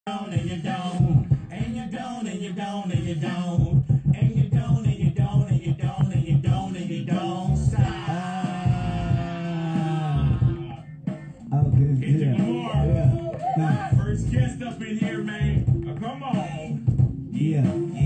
And you don't, and you don't, and you don't, and you don't, and you don't, and you don't, and you don't, and you don't, and you don't stop. Okay, yeah. First guest up in here, man. Come on. Yeah.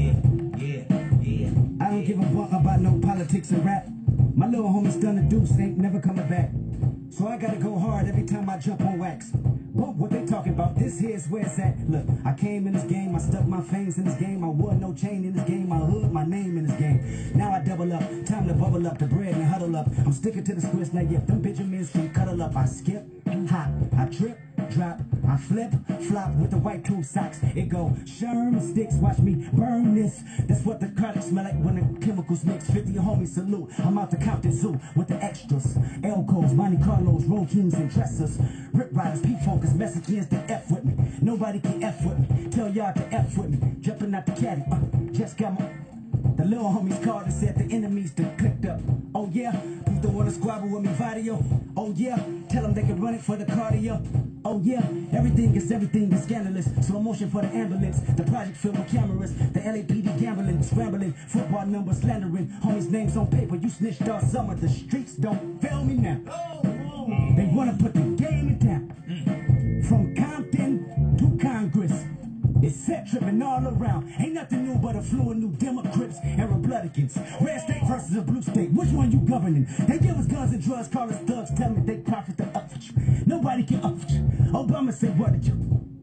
I don't give a fuck about no politics or rap. My little homie Stunner Deuce ain't never coming back. So I gotta go hard every time I jump on wax. What they talking about? This here's where it's at. Look, I came in this game, I stuck my fangs in this game, I wore no chain in this game, I hood my name in this game. Now I double up, time to bubble up the bread and huddle up. I'm sticking to the scripts now, yeah, them Benjamins can cuddle up. I skip, hop, I trip, drop, I flip, flop with the white tube socks. It go, Sherm sticks, watch me burn this. That's what the cards smell like when the chemicals mix. 50 homies salute, I'm out the Compton Zoo with the extras. Elcos, Monte Carlos, Roll Kings and dressers. Rip riders, P-Focus, Mexicans that F with me. Nobody can F with me, tell y'all to F with me. Jumping out the caddy, just got my... The little homies called and said the enemies that clicked up. Oh yeah, who's the one to squabble with me, Vadio? Oh yeah, tell them they can run it for the cardio. Oh yeah, everything is scandalous. Slow motion for the ambulance, the project filled with cameras, the LAPD gambling, scrambling, football numbers slandering, homies names on paper, you snitched all summer, the streets don't fail me now. They wanna put the game in town, from Compton to Congress. It's set tripping all around. Ain't nothing new but a flu of new Democrats and Republicans. Red state versus a blue state. Which one you governing? They give us guns and drugs, call us thugs, tell me they profit the up for you. Nobody can up for you. Obama said, what did you?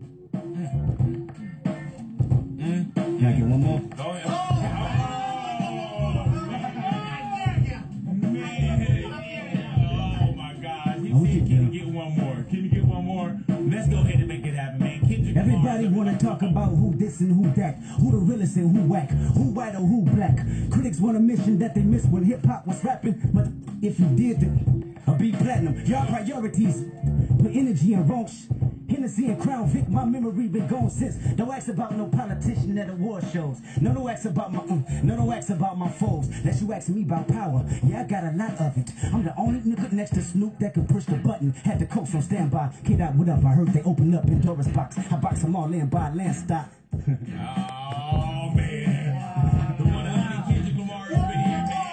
Can I get one more? Go ahead. Oh my God. He said, can you get one more? Can you get one more? Let's go ahead and make it happen, man. Everybody wanna talk about who this and who that, who the realest and who whack, who white or who black. Critics want a mission that they missed when hip-hop was rapping, but if you did, then I'll be platinum. Y'all priorities, put energy in wrong Hennessy and Crown Vic, my memory been gone since. Don't ask about no politician at award shows. No ask about my foes. Unless you ask me about power, yeah, I got a lot of it. I'm the only nigga next to Snoop that can push the button. Had the coast on standby. Kid out, what up? I heard they open up Pandora's box. I box them all in by land stock.